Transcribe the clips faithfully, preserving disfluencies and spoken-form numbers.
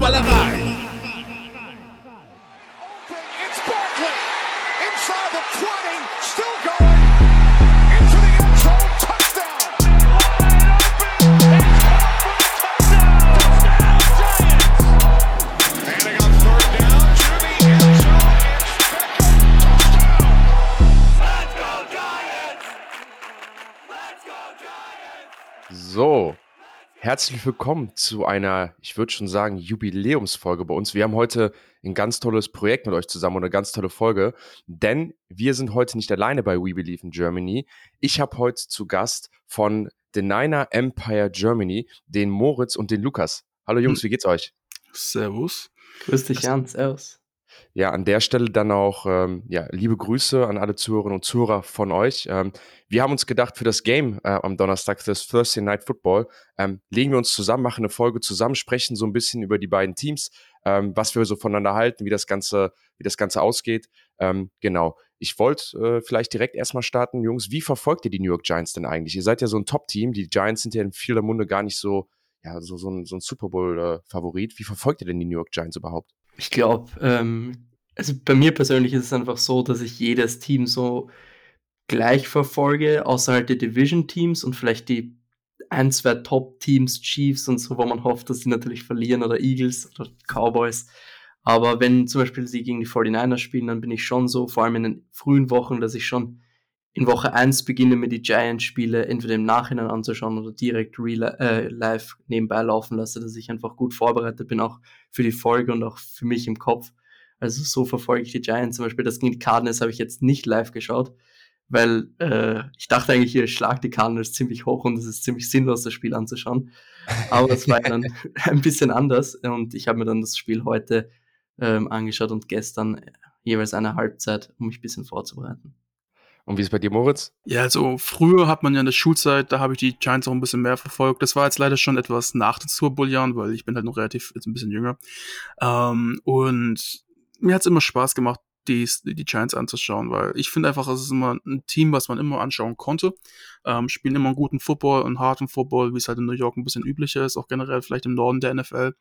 Fußballerei. It's Barkley inside the twenty, still going into the end zone, touchdown. Handing on third down to the end zone. Let's go Giants! Let's go Giants! So, herzlich willkommen zu einer, ich würde schon sagen, Jubiläumsfolge bei uns. Wir haben heute ein ganz tolles Projekt mit euch zusammen und eine ganz tolle Folge, denn wir sind heute nicht alleine bei We Believe in Germany. Ich habe heute zu Gast von The Niner Empire Germany den Moritz und den Lukas. Hallo Jungs, wie geht's euch? Servus. Grüß dich, Jan. Servus. Ja, an der Stelle dann auch ähm, ja, liebe Grüße an alle Zuhörerinnen und Zuhörer von euch. Ähm, wir haben uns gedacht, für das Game äh, am Donnerstag, das Thursday Night Football, ähm, legen wir uns zusammen, machen eine Folge zusammen, sprechen so ein bisschen über die beiden Teams, ähm, was wir so voneinander halten, wie das Ganze, wie das Ganze ausgeht. Ähm, genau. Ich wollte äh, vielleicht direkt erstmal starten, Jungs. Wie verfolgt ihr die New York Giants denn eigentlich? Ihr seid ja so ein Top-Team. Die Giants sind ja in vieler Munde gar nicht so, ja, so, so ein, so ein Super Bowl-Favorit. Wie verfolgt ihr denn die New York Giants überhaupt? Ich glaube, ähm, also bei mir persönlich ist es einfach so, dass ich jedes Team so gleich verfolge, außer halt die Division-Teams und vielleicht die ein, zwei Top-Teams, Chiefs und so, wo man hofft, dass sie natürlich verlieren, oder Eagles oder Cowboys. Aber wenn zum Beispiel sie gegen die forty-niners spielen, dann bin ich schon so, vor allem in den frühen Wochen, dass ich schon in Woche eins beginne, mir die Giants-Spiele entweder im Nachhinein anzuschauen oder direkt real, äh, live nebenbei laufen lasse, dass ich einfach gut vorbereitet bin, auch für die Folge und auch für mich im Kopf. Also so verfolge ich die Giants. Zum Beispiel das gegen die Cardinals habe ich jetzt nicht live geschaut, weil äh, ich dachte eigentlich, ihr schlagt die Cardinals ziemlich hoch und es ist ziemlich sinnlos, das Spiel anzuschauen. Aber es war dann ein bisschen anders und ich habe mir dann das Spiel heute ähm, angeschaut und gestern jeweils eine Halbzeit, um mich ein bisschen vorzubereiten. Und wie ist es bei dir, Moritz? Ja, also früher hat man ja in der Schulzeit, da habe ich die Giants auch ein bisschen mehr verfolgt. Das war jetzt leider schon etwas nach den Super Bowl-Jahren, weil ich bin halt noch relativ, jetzt ein bisschen jünger. Ähm, und mir hat's immer Spaß gemacht, die, die Giants anzuschauen, weil ich finde einfach, es ist immer ein Team, was man immer anschauen konnte. Ähm, spielen immer einen guten Football, einen harten Football, wie es halt in New York ein bisschen üblicher ist, auch generell vielleicht im Norden der N F L.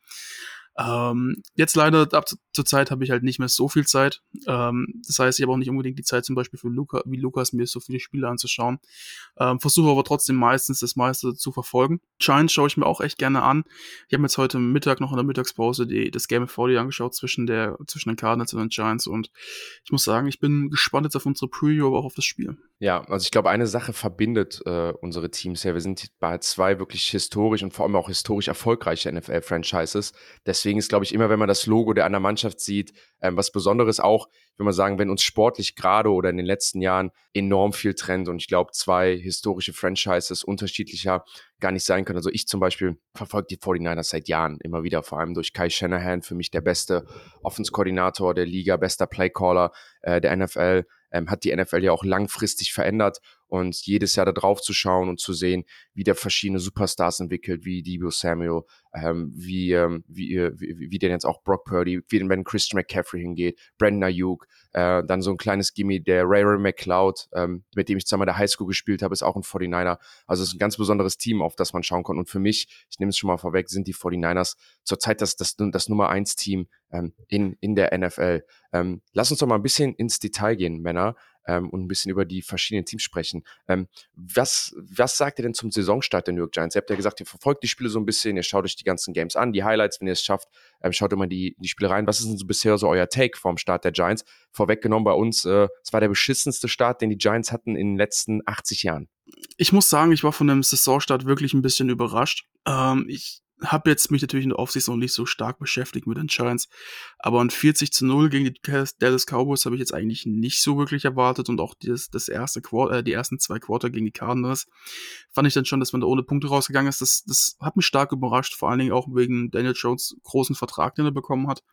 Ähm, jetzt leider, ab zu, zur Zeit habe ich halt nicht mehr so viel Zeit. Ähm, das heißt, ich habe auch nicht unbedingt die Zeit, zum Beispiel für Luca, wie Lukas, mir so viele Spiele anzuschauen. Ähm, versuche aber trotzdem meistens das meiste zu verfolgen. Giants schaue ich mir auch echt gerne an. Ich habe mir jetzt heute Mittag noch in der Mittagspause die, das Game of forty angeschaut zwischen der, zwischen den Cardinals und den Giants und ich muss sagen, ich bin gespannt jetzt auf unsere Preview, aber auch auf das Spiel. Ja, also ich glaube, eine Sache verbindet äh, unsere Teams ja. Wir sind bei zwei wirklich historisch und vor allem auch historisch erfolgreiche N F L-Franchises. Deswegen ist, glaube ich, immer, wenn man das Logo der anderen Mannschaft sieht, ähm, was Besonderes auch, wenn man sagen, wenn uns sportlich gerade oder in den letzten Jahren enorm viel trennt und ich glaube, zwei historische Franchises unterschiedlicher gar nicht sein können. Also ich zum Beispiel verfolge die forty-niners seit Jahren immer wieder, vor allem durch Kai Shanahan, für mich der beste Offense-Koordinator der Liga, bester Playcaller äh, der N F L. Ähm, hat die N F L ja auch langfristig verändert und jedes Jahr da drauf zu schauen und zu sehen, wie der verschiedene Superstars entwickelt, wie Deebo Samuel, ähm, wie, ähm, wie, wie, wie denn jetzt auch Brock Purdy, wie denn wenn Christian McCaffrey hingeht, Brandon Ayuk, äh, dann so ein kleines Gimme, der Ray Ray McCloud, ähm, mit dem ich zusammen in der Highschool gespielt habe, ist auch ein forty-niner. Also es ist ein ganz besonderes Team, auf das man schauen kann. Und für mich, ich nehme es schon mal vorweg, sind die forty-niners zurzeit das, das, das Nummer eins Team ähm, in, in der N F L. Ähm, lass uns doch mal ein bisschen ins Detail gehen, Männer, ähm, und ein bisschen über die verschiedenen Teams sprechen. Ähm, was, was sagt ihr denn zum Saisonstart der New York Giants? Ihr habt ja gesagt, ihr verfolgt die Spiele so ein bisschen, ihr schaut euch die ganzen Games an, die Highlights, wenn ihr es schafft, ähm, schaut immer die, die Spiele rein. Was ist denn so bisher so euer Take vom Start der Giants? Vorweggenommen bei uns, äh, es war der beschissenste Start, den die Giants hatten in den letzten achtzig Jahren. Ich muss sagen, ich war von dem Saisonstart wirklich ein bisschen überrascht. Ähm, ich habe jetzt mich natürlich in der Offseason noch nicht so stark beschäftigt mit den Giants, aber ein vierzig zu null gegen die Dallas Cowboys habe ich jetzt eigentlich nicht so wirklich erwartet und auch das, das erste Quarter, äh, die ersten zwei Quarter gegen die Cardinals fand ich dann schon, dass man da ohne Punkte rausgegangen ist. Das, das hat mich stark überrascht, vor allen Dingen auch wegen Daniel Jones großen Vertrag, den er bekommen hat.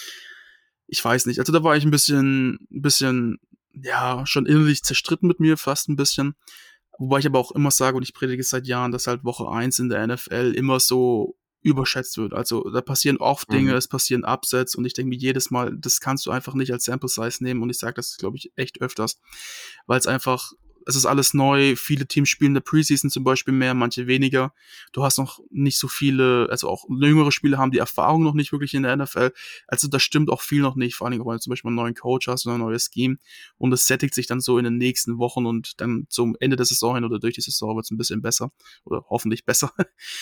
Ich weiß nicht, also da war ich ein bisschen, ein bisschen, ja, schon innerlich zerstritten mit mir, fast ein bisschen. Wobei ich aber auch immer sage, und ich predige es seit Jahren, dass halt Woche eins in der N F L immer so überschätzt wird. Also da passieren oft Dinge, mhm. es passieren Upsets und ich denke mir jedes Mal, das kannst du einfach nicht als Sample Size nehmen und ich sage das, glaube ich, echt öfters, weil es einfach es ist alles neu, viele Teams spielen in der Preseason zum Beispiel mehr, manche weniger. Du hast noch nicht so viele, also auch jüngere Spieler haben die Erfahrung noch nicht wirklich in der N F L. Also da stimmt auch viel noch nicht, vor allem, weil du zum Beispiel einen neuen Coach hast oder ein neues Scheme und es sättigt sich dann so in den nächsten Wochen und dann zum Ende der Saison hin oder durch die Saison wird es ein bisschen besser oder hoffentlich besser.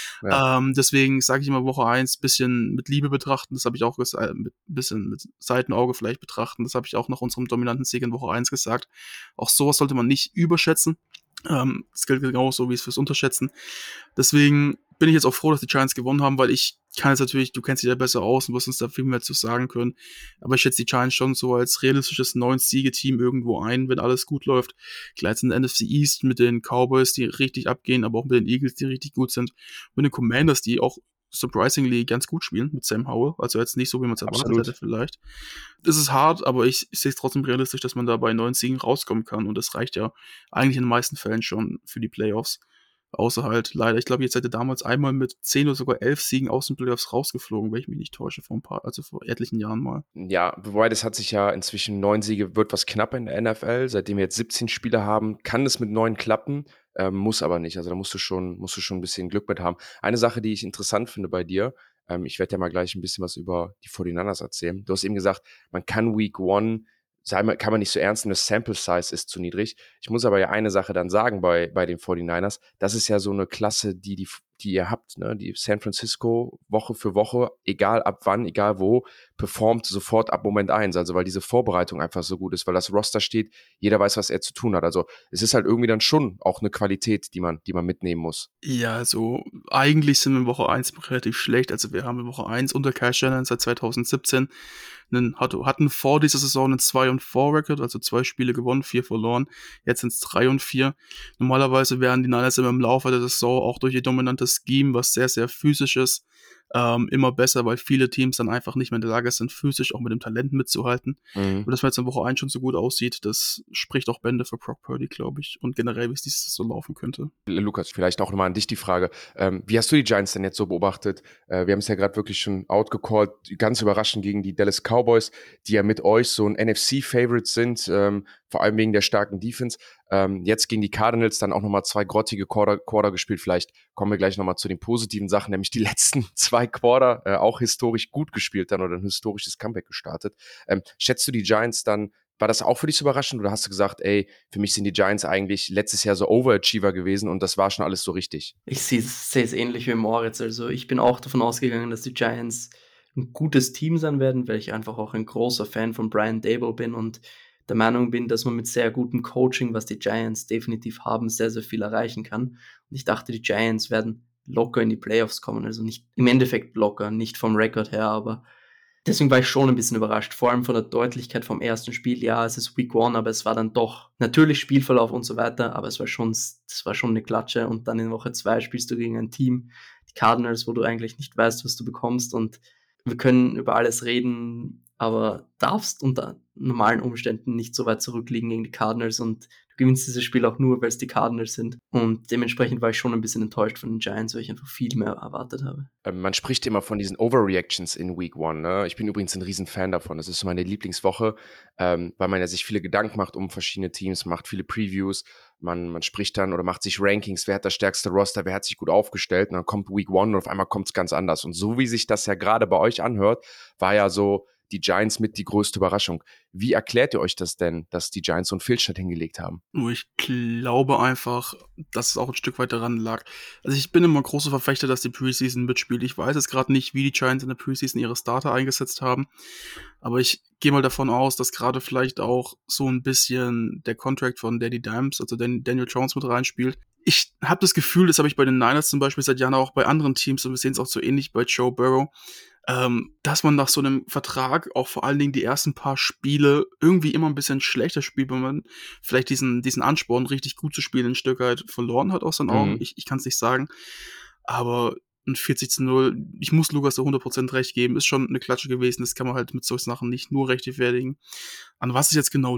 Ja. ähm, deswegen sage ich immer Woche eins bisschen mit Liebe betrachten, das habe ich auch gesagt, mit bisschen mit Seitenauge vielleicht betrachten, das habe ich auch nach unserem dominanten Sieg in Woche eins gesagt. Auch sowas sollte man nicht überschätzen. Ähm, das gilt genauso wie es fürs Unterschätzen. Deswegen bin ich jetzt auch froh, dass die Giants gewonnen haben, weil ich kann jetzt natürlich, du kennst dich ja besser aus und wirst uns da viel mehr zu sagen können, aber ich schätze die Giants schon so als realistisches neun-Siege-Team irgendwo ein, wenn alles gut läuft. Gleich in der N F C East mit den Cowboys, die richtig abgehen, aber auch mit den Eagles, die richtig gut sind, mit den Commanders, die auch surprisingly ganz gut spielen mit Sam Howell, also jetzt nicht so, wie man es erwartet hätte vielleicht. Das ist hart, aber ich, ich sehe es trotzdem realistisch, dass man da bei neun Siegen rauskommen kann und das reicht ja eigentlich in den meisten Fällen schon für die Playoffs. Außer halt leider, ich glaube, jetzt seid ihr damals einmal mit zehn oder sogar elf Siegen aus den Playoffs rausgeflogen, wenn ich mich nicht täusche, vor ein paar, also vor etlichen Jahren mal. Ja, wobei das hat sich ja inzwischen neun Siege, wird was knapper in der N F L. Seitdem wir jetzt siebzehn Spiele haben, kann es mit neun klappen, ähm, muss aber nicht. Also da musst du schon, musst du schon ein bisschen Glück mit haben. Eine Sache, die ich interessant finde bei dir, ähm, ich werde ja mal gleich ein bisschen was über die forty-niners erzählen. Du hast eben gesagt, man kann Week One kann man nicht so ernst nehmen, das Sample Size ist zu niedrig. Ich muss aber ja eine Sache dann sagen bei, bei den forty-niners, das ist ja so eine Klasse, die, die, die ihr habt, ne? Die San Francisco Woche für Woche, egal ab wann, egal wo, performt sofort ab Moment eins, also weil diese Vorbereitung einfach so gut ist, weil das Roster steht, jeder weiß, was er zu tun hat. Also es ist halt irgendwie dann schon auch eine Qualität, die man, die man mitnehmen muss. Ja, also eigentlich sind wir in Woche eins relativ schlecht. Also wir haben in Woche eins unter Kyle Shanahan seit zwanzig siebzehn einen, hatten vor dieser Saison einen zwei und vier Record, also zwei Spiele gewonnen, vier verloren. Jetzt sind es drei und vier. Normalerweise wären die Niners immer im Laufe der Saison auch durch ihr dominantes Scheme, was sehr, sehr physisch ist, ähm, immer besser, weil viele Teams dann einfach nicht mehr in der Lage sind, physisch auch mit dem Talent mitzuhalten. Mhm. Und dass man jetzt in Woche eins schon so gut aussieht, das spricht auch Bände für Brock Purdy, glaube ich. Und generell, wie es dieses so laufen könnte. Lukas, vielleicht auch nochmal an dich die Frage. Ähm, wie hast du die Giants denn jetzt so beobachtet? Äh, wir haben es ja gerade wirklich schon outgecallt, ganz überraschend gegen die Dallas Cowboys, die ja mit euch so ein N F C-Favorite sind, ähm, vor allem wegen der starken Defense. Ähm, jetzt gegen die Cardinals dann auch nochmal zwei grottige Quarter, Quarter gespielt. Vielleicht kommen wir gleich nochmal zu den positiven Sachen, nämlich die letzten zwei Quarter äh, auch historisch gut gespielt dann oder ein historisches Comeback gestartet. Ähm, schätzt du die Giants dann, war das auch für dich so überraschend oder hast du gesagt, ey, für mich sind die Giants eigentlich letztes Jahr so Overachiever gewesen und das war schon alles so richtig? Ich sehe es ähnlich wie Moritz. Also ich bin auch davon ausgegangen, dass die Giants ein gutes Team sein werden, weil ich einfach auch ein großer Fan von Brian Daboll bin und der Meinung bin, dass man mit sehr gutem Coaching, was die Giants definitiv haben, sehr, sehr viel erreichen kann. Und ich dachte, die Giants werden locker in die Playoffs kommen. Also nicht im Endeffekt locker, nicht vom Rekord her, aber deswegen war ich schon ein bisschen überrascht. Vor allem von der Deutlichkeit vom ersten Spiel. Ja, es ist Week One, aber es war dann doch natürlich Spielverlauf und so weiter, aber es war schon, es war schon eine Klatsche. Und dann in Woche zwei spielst du gegen ein Team, die Cardinals, wo du eigentlich nicht weißt, was du bekommst. Und wir können über alles reden, aber darfst unter normalen Umständen nicht so weit zurückliegen gegen die Cardinals und du gewinnst dieses Spiel auch nur, weil es die Cardinals sind. Und dementsprechend war ich schon ein bisschen enttäuscht von den Giants, weil ich einfach viel mehr erwartet habe. Ähm, man spricht immer von diesen Overreactions in Week One. Ne? Ich bin übrigens ein riesen Fan davon. Das ist so meine Lieblingswoche, ähm, weil man ja sich viele Gedanken macht um verschiedene Teams, macht viele Previews, man, man spricht dann oder macht sich Rankings, wer hat das stärkste Roster, wer hat sich gut aufgestellt und dann kommt Week One und auf einmal kommt es ganz anders. Und so wie sich das ja gerade bei euch anhört, war ja so die Giants mit die größte Überraschung. Wie erklärt ihr euch das denn, dass die Giants so einen Fehlstart hingelegt haben? Ich glaube einfach, dass es auch ein Stück weit daran lag. Also ich bin immer ein großer Verfechter, dass die Preseason mitspielt. Ich weiß jetzt gerade nicht, wie die Giants in der Preseason ihre Starter eingesetzt haben, aber ich gehe mal davon aus, dass gerade vielleicht auch so ein bisschen der Contract von Danny Dimes, also Daniel Jones mit reinspielt. Ich habe das Gefühl, das habe ich bei den Niners zum Beispiel seit Jahren auch bei anderen Teams und wir sehen es auch so ähnlich bei Joe Burrow, Ähm, dass man nach so einem Vertrag auch vor allen Dingen die ersten paar Spiele irgendwie immer ein bisschen schlechter spielt, wenn man vielleicht diesen, diesen Ansporn, richtig gut zu spielen, ein Stück weit verloren hat aus seinen Augen. Mhm. Ich, ich kann es nicht sagen. Aber ein vierzig zu null, ich muss Lukas so hundert Prozent recht geben, ist schon eine Klatsche gewesen. Das kann man halt mit solchen Sachen nicht nur rechtfertigen. An was es jetzt genau liegt,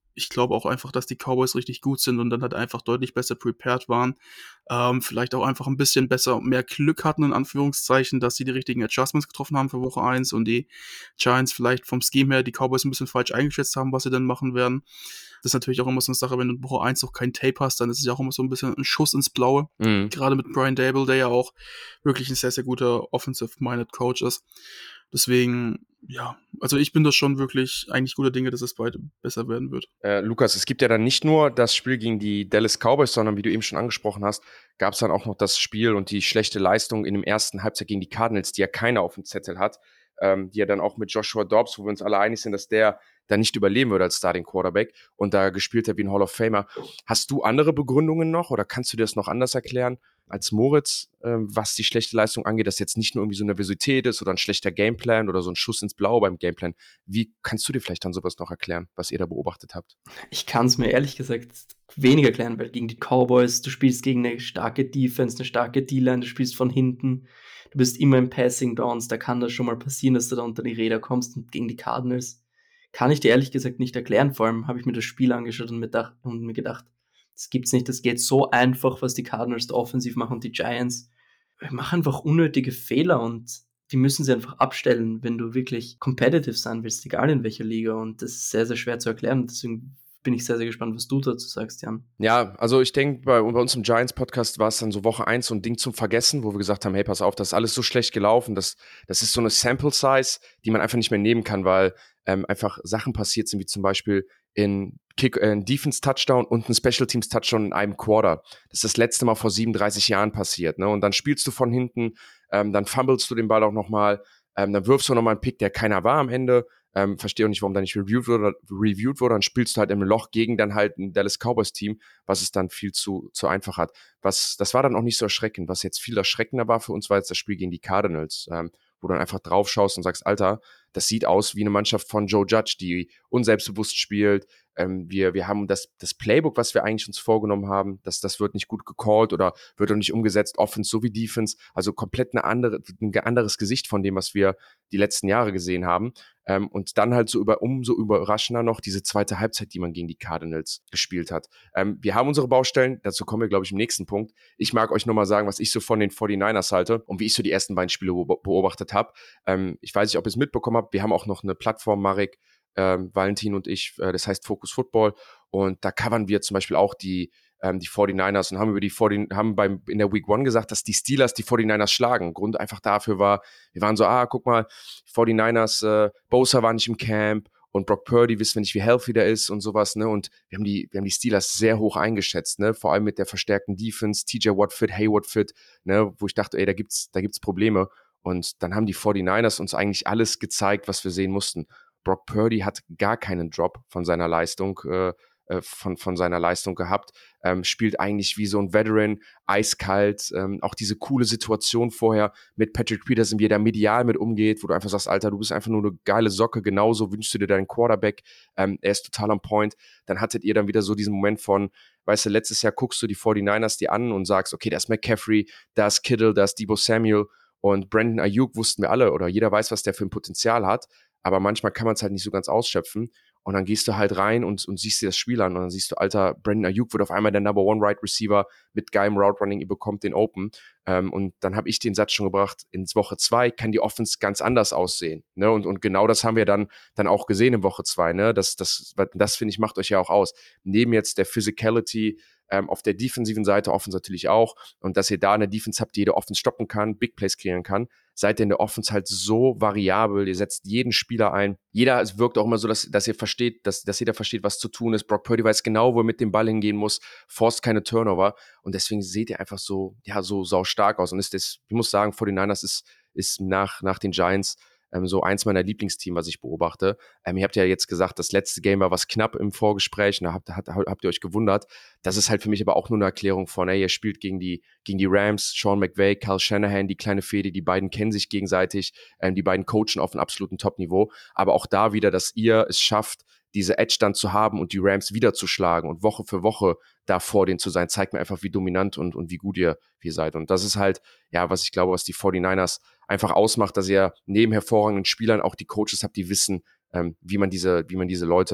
ich glaube auch einfach, dass die Cowboys richtig gut sind und dann halt einfach deutlich besser prepared waren. Ähm, vielleicht auch einfach ein bisschen besser, mehr Glück hatten, in Anführungszeichen, dass sie die richtigen Adjustments getroffen haben für Woche eins und die Giants vielleicht vom Scheme her die Cowboys ein bisschen falsch eingeschätzt haben, was sie dann machen werden. Das ist natürlich auch immer so eine Sache, wenn du in Woche eins noch kein Tape hast, dann ist es ja auch immer so ein bisschen ein Schuss ins Blaue. Mhm. Gerade mit Brian Daboll, der ja auch wirklich ein sehr, sehr guter Offensive-Minded Coach ist. Deswegen, ja, also ich bin da schon wirklich eigentlich guter Dinge, dass es beide besser werden wird. Äh, Lukas, es gibt ja dann nicht nur das Spiel gegen die Dallas Cowboys, sondern wie du eben schon angesprochen hast, gab es dann auch noch das Spiel und die schlechte Leistung in dem ersten Halbzeit gegen die Cardinals, die ja keiner auf dem Zettel hat, ähm, die ja dann auch mit Joshua Dobbs, wo wir uns alle einig sind, dass der da nicht überleben würde als Starting Quarterback und da gespielt hat wie ein Hall of Famer. Hast du andere Begründungen noch oder kannst du dir das noch anders erklären als Moritz, ähm, was die schlechte Leistung angeht, dass jetzt nicht nur irgendwie so eine Nervosität ist oder ein schlechter Gameplan oder so ein Schuss ins Blaue beim Gameplan? Wie kannst du dir vielleicht dann sowas noch erklären, was ihr da beobachtet habt? Ich kann es mir ehrlich gesagt weniger erklären, weil gegen die Cowboys, du spielst gegen eine starke Defense, eine starke D-Line, du spielst von hinten, du bist immer im Passing Downs, da kann das schon mal passieren, dass du da unter die Räder kommst und gegen die Cardinals kann ich dir ehrlich gesagt nicht erklären. Vor allem habe ich mir das Spiel angeschaut und mir, gedacht, und mir gedacht, das gibt's nicht, das geht so einfach, was die Cardinals da offensiv machen und die Giants machen einfach unnötige Fehler und die müssen sie einfach abstellen, wenn du wirklich competitive sein willst, egal in welcher Liga, und das ist sehr, sehr schwer zu erklären. Deswegen bin ich sehr, sehr gespannt, was du dazu sagst, Jan. Ja, also ich denke, bei, bei uns im Giants-Podcast war es dann so Woche eins so ein Ding zum Vergessen, wo wir gesagt haben, hey, pass auf, das ist alles so schlecht gelaufen, das, das ist so eine Sample-Size, die man einfach nicht mehr nehmen kann, weil ähm, einfach Sachen passiert sind, wie zum Beispiel in Kick, äh, ein Defense-Touchdown und ein Special-Teams-Touchdown in einem Quarter. Das ist das letzte Mal vor siebenunddreißig Jahren passiert, ne? Und dann spielst du von hinten, ähm, dann fumblest du den Ball auch nochmal, ähm, dann wirfst du nochmal einen Pick, der keiner war am Ende. Ähm, verstehe auch nicht, warum da nicht reviewed wurde, reviewed wurde, dann spielst du halt im Loch gegen dann halt ein Dallas Cowboys-Team, was es dann viel zu, zu einfach hat. Was, das war dann auch nicht so erschreckend. Was jetzt viel erschreckender war für uns, war jetzt das Spiel gegen die Cardinals, ähm, wo du dann einfach drauf schaust und sagst, Alter, das sieht aus wie eine Mannschaft von Joe Judge, die unselbstbewusst spielt. Ähm, wir, wir haben das, das Playbook, was wir eigentlich uns vorgenommen haben, das, das wird nicht gut gecallt oder wird auch nicht umgesetzt, Offense sowie Defense. Also komplett eine andere, ein anderes Gesicht von dem, was wir die letzten Jahre gesehen haben. Ähm, und dann halt so über, umso überraschender noch diese zweite Halbzeit, die man gegen die Cardinals gespielt hat. Ähm, wir haben unsere Baustellen, dazu kommen wir, glaube ich, im nächsten Punkt. Ich mag euch nochmal sagen, was ich so von den forty-niners halte und wie ich so die ersten beiden Spiele beobachtet habe. Ähm, ich weiß nicht, ob ihr es mitbekommen habt, wir haben auch noch eine Plattform, Marek, ähm, Valentin und ich, äh, das heißt Focus Football, und da covern wir zum Beispiel auch die ähm, die forty-niners und haben über die forty, haben beim in der Week One gesagt, dass die Steelers die forty-niners schlagen. Grund einfach dafür war, wir waren so, ah, guck mal, forty-niners, äh, Bosa war nicht im Camp und Brock Purdy, wissen wir nicht, wie healthy der ist und sowas, ne, und wir haben die, wir haben die Steelers sehr hoch eingeschätzt, ne, vor allem mit der verstärkten Defense, T J Watt fit, Hayward fit, ne, wo ich dachte, ey, da gibt's, da gibt's Probleme, und dann haben die forty-niners uns eigentlich alles gezeigt, was wir sehen mussten. Brock Purdy hat gar keinen Drop von seiner Leistung, äh, von, von seiner Leistung gehabt, ähm, spielt eigentlich wie so ein Veteran, eiskalt, ähm, auch diese coole Situation vorher mit Patrick Peterson, wie er da medial mit umgeht, wo du einfach sagst, Alter, du bist einfach nur eine geile Socke, genauso wünschst du dir deinen Quarterback, ähm, er ist total on point. Dann hattet ihr dann wieder so diesen Moment von, weißt du, letztes Jahr guckst du die forty-niners dir an und sagst, okay, da ist McCaffrey, da ist Kittle, da ist Deebo Samuel und Brandon Ayuk, wussten wir alle, oder jeder weiß, was der für ein Potenzial hat, aber manchmal kann man es halt nicht so ganz ausschöpfen. Und dann gehst du halt rein und, und siehst dir das Spiel an und dann siehst du, Alter, Brandon Ayuk wird auf einmal der Number One Right Receiver mit geilem Route Running, ihr bekommt den Open. Ähm, und dann habe ich den Satz schon gebracht, in Woche zwei kann die Offense ganz anders aussehen. Ne? Und, und genau das haben wir dann, dann auch gesehen in Woche zwei. Ne? Das, das, das finde ich, macht euch ja auch aus. Neben jetzt der Physicality, ähm, auf der defensiven Seite, Offense natürlich auch, und dass ihr da eine Defense habt, die jede Offense stoppen kann, Big Plays kreieren kann, seid ihr in der Offense halt so variabel, ihr setzt jeden Spieler ein. Jeder, es wirkt auch immer so, dass, dass ihr versteht, dass, dass jeder versteht, was zu tun ist. Brock Purdy weiß genau, wo er mit dem Ball hingehen muss, forst keine Turnover, und deswegen seht ihr einfach so, ja, so sau stark aus. Und ist das, ich muss sagen, forty-niners ist, ist nach, nach den Giants ähm, so eins meiner Lieblingsteam, was ich beobachte. Ähm, ihr habt ja jetzt gesagt, das letzte Game war was knapp im Vorgespräch, und da habt, habt, habt ihr euch gewundert. Das ist halt für mich aber auch nur eine Erklärung von, ey, ihr spielt gegen die, gegen die Rams, Sean McVay, Kyle Shanahan, die kleine Fehde, die beiden kennen sich gegenseitig, ähm, die beiden coachen auf einem absoluten Top-Niveau, aber auch da wieder, dass ihr es schafft, diese Edge dann zu haben und die Rams wieder zu schlagen und Woche für Woche da vor denen zu sein, zeigt mir einfach, wie dominant und, und wie gut ihr, ihr seid. Und das ist halt, ja, was ich glaube, was die forty-niners einfach ausmacht, dass ihr neben hervorragenden Spielern auch die Coaches habt, die wissen, ähm, wie man diese, wie man diese Leute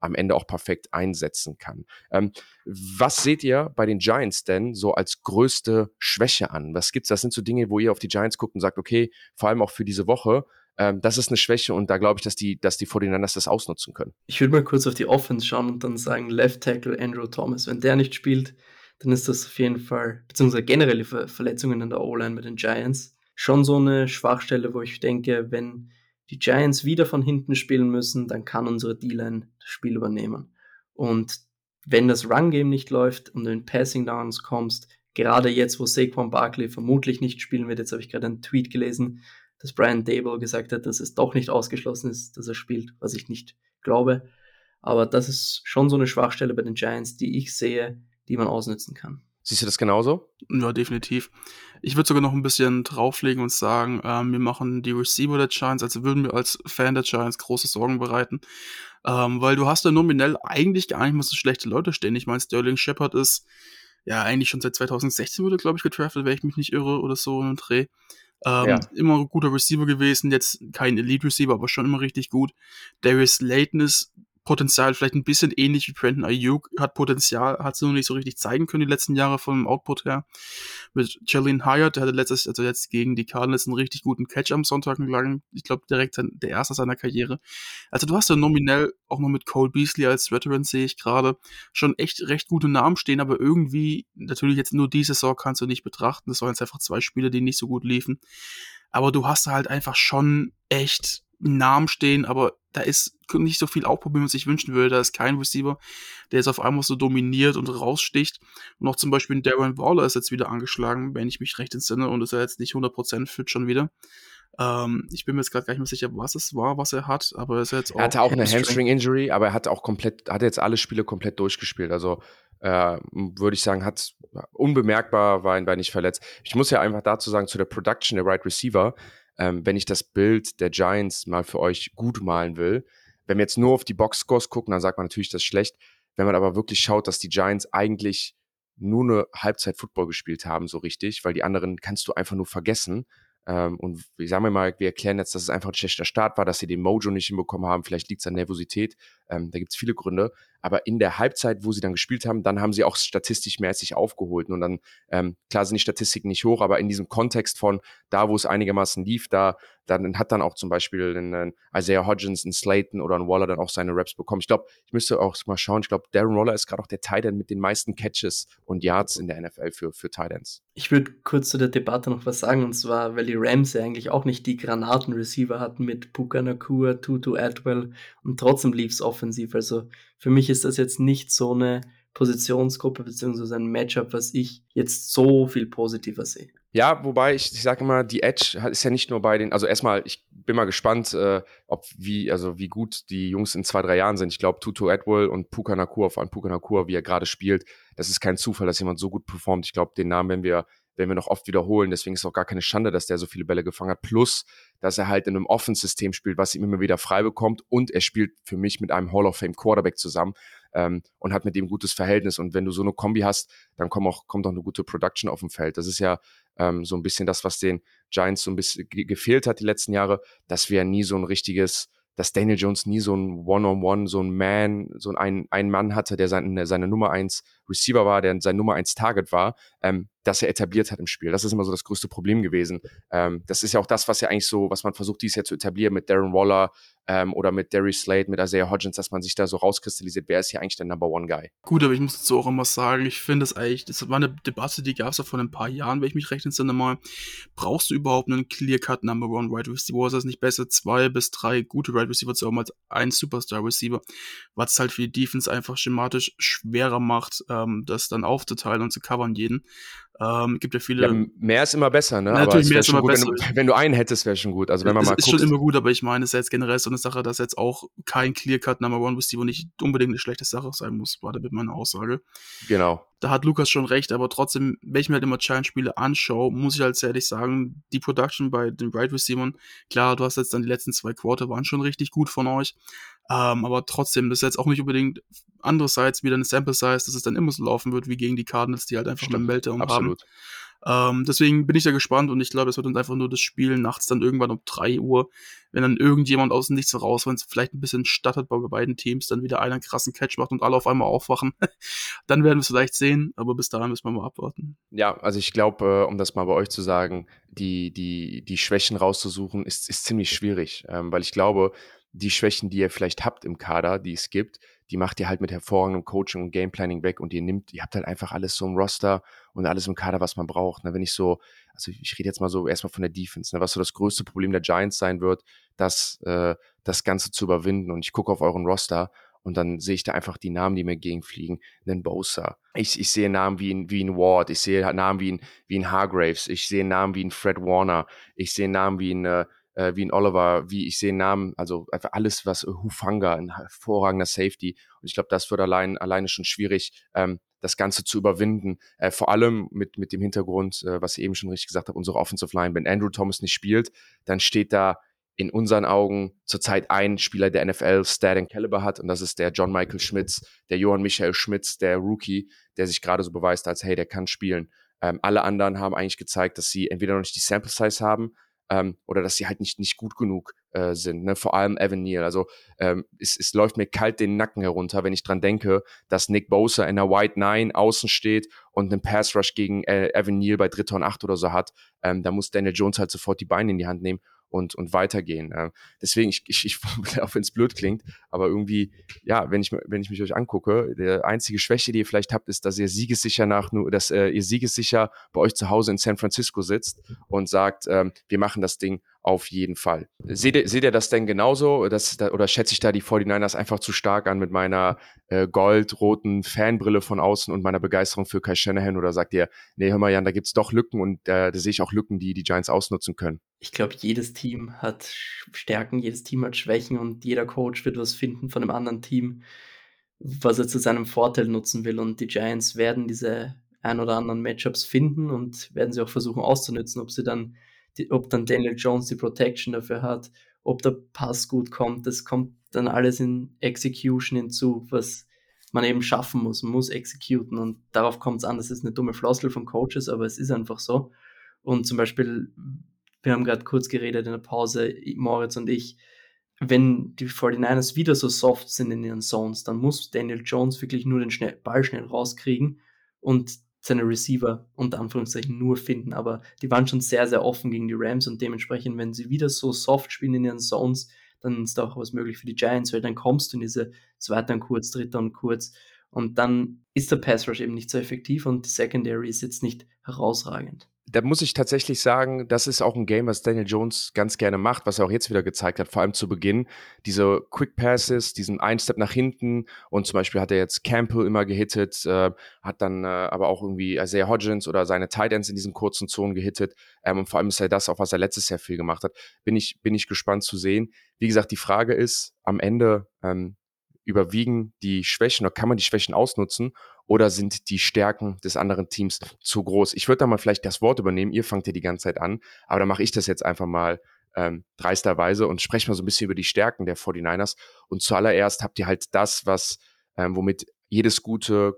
am Ende auch perfekt einsetzen kann. Ähm, was seht ihr bei den Giants denn so als größte Schwäche an? Was gibt's? Das sind so Dinge, wo ihr auf die Giants guckt und sagt, okay, vor allem auch für diese Woche, ähm, das ist eine Schwäche und da glaube ich, dass die, dass die forty-niners das ausnutzen können. Ich würde mal kurz auf die Offense schauen und dann sagen, Left Tackle Andrew Thomas. Wenn der nicht spielt, dann ist das auf jeden Fall, beziehungsweise generelle Ver- Verletzungen in der O-Line mit den Giants, schon so eine Schwachstelle, wo ich denke, wenn die Giants wieder von hinten spielen müssen, dann kann unsere D-Line das Spiel übernehmen. Und wenn das Run-Game nicht läuft und du in Passing Downs kommst, gerade jetzt, wo Saquon Barkley vermutlich nicht spielen wird, jetzt habe ich gerade einen Tweet gelesen, dass Brian Daboll gesagt hat, dass es doch nicht ausgeschlossen ist, dass er spielt, was ich nicht glaube. Aber das ist schon so eine Schwachstelle bei den Giants, die ich sehe, die man ausnutzen kann. Siehst du das genauso? Ja, definitiv. Ich würde sogar noch ein bisschen drauflegen und sagen, ähm, wir machen die Receiver der Giants, also würden wir als Fan der Giants große Sorgen bereiten. Ähm, weil du hast da nominell eigentlich gar nicht mal so schlechte Leute stehen. Ich meine, Sterling Shepard ist ja eigentlich schon seit zwanzig sechzehn wurde, glaube ich, gedraftet, wenn ich mich nicht irre oder so in einem Dreh. Ähm, Ja. Immer ein guter Receiver gewesen, jetzt kein Elite-Receiver, aber schon immer richtig gut. Darius Slayton ist Potenzial, vielleicht ein bisschen ähnlich wie Brandon Ayuk, hat Potenzial, hat sie noch nicht so richtig zeigen können die letzten Jahre vom Output her. Mit Jalen Hyatt, der hatte letztes, also jetzt gegen die Cardinals einen richtig guten Catch am Sonntag gelangen. Ich glaube, direkt sein, der erste seiner Karriere. Also du hast ja nominell auch noch mit Cole Beasley als Veteran, sehe ich gerade, schon echt recht gute Namen stehen, aber irgendwie, natürlich jetzt nur diese Saison kannst du nicht betrachten. Das waren jetzt einfach zwei Spiele, die nicht so gut liefen. Aber du hast halt einfach schon echt Namen stehen, aber da ist nicht so viel Aufbau, wie man sich wünschen würde. Da ist kein Receiver, der jetzt auf einmal so dominiert und raussticht. Und auch zum Beispiel Darren Waller ist jetzt wieder angeschlagen, wenn ich mich recht entsinne, und ist er jetzt nicht hundert Prozent fit schon wieder. Ähm, ich bin mir jetzt gerade gar nicht mehr sicher, was es war, was er hat, aber er ist jetzt auch... Er hatte auch eine Hamstring. Hamstring-Injury, aber er hat auch komplett, hat jetzt alle Spiele komplett durchgespielt. Also äh, würde ich sagen, hat unbemerkbar, war, war nicht verletzt. Ich muss ja einfach dazu sagen, zu der Production der Right Receiver, ähm, wenn ich das Bild der Giants mal für euch gut malen will, wenn wir jetzt nur auf die Boxscores gucken, dann sagt man natürlich, das ist schlecht. Wenn man aber wirklich schaut, dass die Giants eigentlich nur eine Halbzeit Football gespielt haben, so richtig, weil die anderen kannst du einfach nur vergessen. Ähm, und ich sage mal, wir erklären jetzt, dass es einfach ein schlechter Start war, dass sie den Mojo nicht hinbekommen haben. Vielleicht liegt es an Nervosität. Ähm, da gibt es viele Gründe. Aber in der Halbzeit, wo sie dann gespielt haben, dann haben sie auch statistisch mäßig aufgeholt. Und dann, ähm, klar sind die Statistiken nicht hoch, aber in diesem Kontext von da, wo es einigermaßen lief, da dann hat dann auch zum Beispiel ein, ein Isaiah Hodgins, ein Slayton oder ein Waller dann auch seine Raps bekommen. Ich glaube, ich müsste auch mal schauen. Ich glaube, Darren Waller ist gerade auch der Tight End mit den meisten Catches und Yards in der N F L für, für Tight Ends. Ich würde kurz zu der Debatte noch was sagen, und zwar, weil die Rams ja eigentlich auch nicht die Granaten-Receiver hatten mit Puka Nacua, Tutu Atwell, und trotzdem lief es offensiv. Also für mich ist das jetzt nicht so eine Positionsgruppe beziehungsweise ein Matchup, was ich jetzt so viel positiver sehe. Ja, wobei ich, ich sage immer, die Edge ist ja nicht nur bei den, also erstmal, ich bin mal gespannt, äh, ob wie, also wie gut die Jungs in zwei, drei Jahren sind. Ich glaube, Tutu Atwell und Puka Nacua, vor allem Puka Nacua, wie er gerade spielt, das ist kein Zufall, dass jemand so gut performt. Ich glaube, den Namen werden wir, werden wir noch oft wiederholen. Deswegen ist es auch gar keine Schande, dass der so viele Bälle gefangen hat. Plus, dass er halt in einem Offense-System spielt, was ihm immer wieder frei bekommt. Und er spielt für mich mit einem Hall of Fame Quarterback zusammen ähm, und hat mit dem gutes Verhältnis. Und wenn du so eine Kombi hast, dann kommt auch, kommt auch eine gute Production auf dem Feld. Das ist ja ähm, so ein bisschen das, was den Giants so ein bisschen ge- gefehlt hat die letzten Jahre, dass wir nie so ein richtiges, dass Daniel Jones nie so ein One-on-One, so ein Man, so ein, ein Mann hatte, der seine, seine Nummer eins Receiver war, der sein Nummer eins Target war, ähm, das er etabliert hat im Spiel. Das ist immer so das größte Problem gewesen. Ähm, das ist ja auch das, was ja eigentlich so, was man versucht, dieses Jahr zu etablieren mit Darren Waller ähm, oder mit Darius Slade, mit Isaiah Hodgins, dass man sich da so rauskristallisiert, wer ist hier eigentlich der Number One Guy? Gut, aber ich muss dazu auch immer sagen, ich finde es eigentlich, das war eine Debatte, die gab es ja vor ein paar Jahren, wenn ich mich recht entsinne mal. Brauchst du überhaupt einen Clear-Cut Number One Wide Receiver? Ist es nicht besser, zwei bis drei gute Wide Receiver zu haben als ein Superstar Receiver? Was es halt für die Defense einfach schematisch schwerer macht, ähm, das dann aufzuteilen und zu covern jeden. Ähm, gibt ja viele. Ja, mehr ist immer besser, ne? Ja, aber natürlich, es mehr wäre ist schon immer gut, besser. wenn du, wenn du einen hättest, wäre schon gut. Also wenn man das mal ist guckt, schon immer gut, aber ich meine, es ist jetzt generell so eine Sache, dass jetzt auch kein Clear-Cut Number One Receiver nicht unbedingt eine schlechte Sache sein muss, war damit meine Aussage. genau. Da hat Lukas schon recht, aber trotzdem, wenn ich mir halt immer Giants-Spiele anschaue, muss ich halt ehrlich sagen, die Production bei den Right Receivers, klar, du hast jetzt dann die letzten zwei Quarter, waren schon richtig gut von euch, ähm, aber trotzdem, das ist jetzt auch nicht unbedingt andererseits wieder eine Sample Size, dass es dann immer so laufen wird wie gegen die Cardinals, die halt einfach eine Meltdown haben. Absolut. Ähm, deswegen bin ich da gespannt und ich glaube, es wird uns einfach nur das Spiel nachts dann irgendwann um drei Uhr, wenn dann irgendjemand aus dem Nichts raus, wenn es vielleicht ein bisschen stattert bei beiden Teams, dann wieder einer einen krassen Catch macht und alle auf einmal aufwachen. Dann werden wir es vielleicht sehen, aber bis dahin müssen wir mal abwarten. Ja, also ich glaube, äh, um das mal bei euch zu sagen, die, die, die Schwächen rauszusuchen, ist, ist ziemlich schwierig, ähm, weil ich glaube, die Schwächen, die ihr vielleicht habt im Kader, die es gibt, die macht ihr halt mit hervorragendem Coaching und Gameplanning weg und ihr nimmt, ihr habt halt einfach alles so im Roster und alles im Kader, was man braucht. Ne? Wenn ich so, also ich rede jetzt mal so erstmal von der Defense, ne? Was so das größte Problem der Giants sein wird, das, äh, das Ganze zu überwinden. Und ich gucke auf euren Roster und dann sehe ich da einfach die Namen, die mir gegenfliegen. Einen Bosa. Ich, ich sehe Namen wie ein, wie ein Ward. Ich sehe Namen wie ein, wie ein Hargraves. Ich sehe Namen wie ein Fred Warner. Ich sehe Namen wie ein, äh, wie ein Oliver. Wie ich sehe Namen, also einfach alles, was äh, Hufanga, ein hervorragender Safety. Und ich glaube, das wird allein, alleine schon schwierig, ähm, das Ganze zu überwinden. Äh, vor allem mit, mit dem Hintergrund, äh, was ihr eben schon richtig gesagt habt, unsere Offensive Line. Wenn Andrew Thomas nicht spielt, dann steht da in unseren Augen zurzeit ein Spieler der N F L Stat and Caliber hat und das ist der John Michael Schmitz, der Johann Michael Schmitz, der Rookie, der sich gerade so beweist als, hey, der kann spielen. Ähm, alle anderen haben eigentlich gezeigt, dass sie entweder noch nicht die Sample Size haben ähm, oder dass sie halt nicht, nicht gut genug äh, sind. Ne? Vor allem Evan Neal. Also ähm, es, es läuft mir kalt den Nacken herunter, wenn ich dran denke, dass Nick Bosa in der White Nine außen steht und einen Pass Rush gegen äh, Evan Neal bei Dritter und Acht oder so hat. Ähm, da muss Daniel Jones halt sofort die Beine in die Hand nehmen und, und weitergehen. Äh, deswegen, ich, ich, ich auch wenn es blöd klingt, aber irgendwie, ja, wenn ich, wenn ich mich euch angucke, der einzige Schwäche, die ihr vielleicht habt, ist, dass ihr siegessicher nach, nur, dass äh, ihr siegessicher bei euch zu Hause in San Francisco sitzt und sagt, ähm, wir machen das Ding auf jeden Fall. Seht ihr, seht ihr das denn genauso? Das, oder schätze ich da die forty-niners einfach zu stark an mit meiner äh, goldroten Fanbrille von außen und meiner Begeisterung für Kyle Shanahan? Oder sagt ihr, nee, hör mal, Jan, da gibt's doch Lücken und äh, da sehe ich auch Lücken, die die Giants ausnutzen können? Ich glaube, jedes Team hat Stärken, jedes Team hat Schwächen und jeder Coach wird was finden von einem anderen Team, was er zu seinem Vorteil nutzen will. Und die Giants werden diese ein oder anderen Matchups finden und werden sie auch versuchen auszunutzen, ob sie dann, die, ob dann Daniel Jones die Protection dafür hat, ob der Pass gut kommt. Das kommt dann alles in Execution hinzu, was man eben schaffen muss. Man muss executen und darauf kommt es an. Das ist eine dumme Floskel von Coaches, aber es ist einfach so. Und zum Beispiel, wir haben gerade kurz geredet in der Pause, Moritz und ich, wenn die forty-niners wieder so soft sind in ihren Zones, dann muss Daniel Jones wirklich nur den schnell, Ball schnell rauskriegen und seine Receiver unter Anführungszeichen nur finden. Aber die waren schon sehr, sehr offen gegen die Rams und dementsprechend, wenn sie wieder so soft spielen in ihren Zones, dann ist da auch was möglich für die Giants, weil dann kommst du in diese zweiter und kurz, dritter und kurz und dann ist der Pass Rush eben nicht so effektiv und die Secondary ist jetzt nicht herausragend. Da muss ich tatsächlich sagen, das ist auch ein Game, was Daniel Jones ganz gerne macht, was er auch jetzt wieder gezeigt hat, vor allem zu Beginn. Diese Quick Passes, diesen einen Step nach hinten und zum Beispiel hat er jetzt Campbell immer gehittet, äh, hat dann äh, aber auch irgendwie Isaiah Hodgins oder seine Tight Ends in diesen kurzen Zonen gehittet ähm, und vor allem ist er das auch, was er letztes Jahr viel gemacht hat. Bin ich, bin ich gespannt zu sehen. Wie gesagt, die Frage ist am Ende, ähm, überwiegen die Schwächen oder kann man die Schwächen ausnutzen oder sind die Stärken des anderen Teams zu groß? Ich würde da mal vielleicht das Wort übernehmen, ihr fangt ja die ganze Zeit an, aber dann mache ich das jetzt einfach mal ähm, dreisterweise und spreche mal so ein bisschen über die Stärken der forty-niners und zuallererst habt ihr halt das, was ähm, womit jedes gute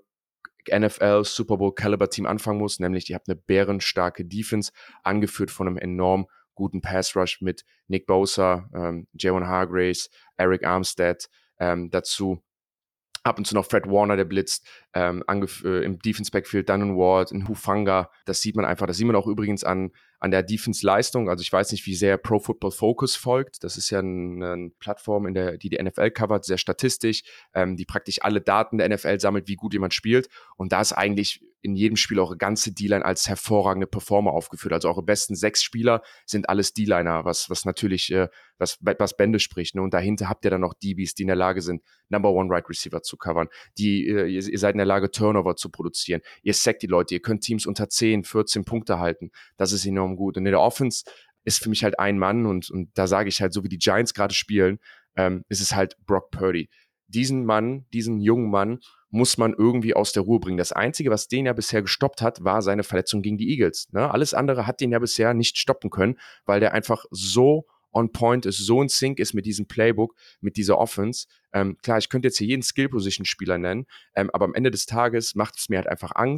N F L Super Bowl Caliber Team anfangen muss, nämlich ihr habt eine bärenstarke Defense, angeführt von einem enorm guten Pass Rush mit Nick Bosa, ähm, Javon Hargraves, Eric Armstead, Ähm, dazu ab und zu noch Fred Warner, der blitzt, ähm, angef- äh, im Defense-Backfield, dann ein Ward, ein Hufanga, das sieht man einfach, das sieht man auch übrigens an, an der Defense-Leistung, also ich weiß nicht, wie sehr Pro Football Focus folgt, das ist ja ein, eine Plattform, in der, die die N F L covert, sehr statistisch, ähm, die praktisch alle Daten der N F L sammelt, wie gut jemand spielt und da ist eigentlich in jedem Spiel eure ganze D-Line als hervorragende Performer aufgeführt, also eure besten sechs Spieler sind alles D-Liner, was, was natürlich, äh, was, was Bände spricht, ne? Und dahinter habt ihr dann noch D Bs, die in der Lage sind, Number One Right Receiver zu covern, die, äh, ihr, ihr seid in der Lage, Turnover zu produzieren, ihr sackt die Leute, ihr könnt Teams unter zehn, vierzehn Punkte halten, das ist enorm gut. Und in der Offense ist für mich halt ein Mann und, und da sage ich halt, so wie die Giants gerade spielen, ähm, ist es halt Brock Purdy. Diesen Mann, diesen jungen Mann muss man irgendwie aus der Ruhe bringen. Das Einzige, was den ja bisher gestoppt hat, war seine Verletzung gegen die Eagles. Ne? Alles andere hat den ja bisher nicht stoppen können, weil der einfach so on point ist, so in Sync ist mit diesem Playbook, mit dieser Offense. Ähm, klar, ich könnte jetzt hier jeden Skill-Position-Spieler nennen, ähm, aber am Ende des Tages macht es mir halt einfach Angst,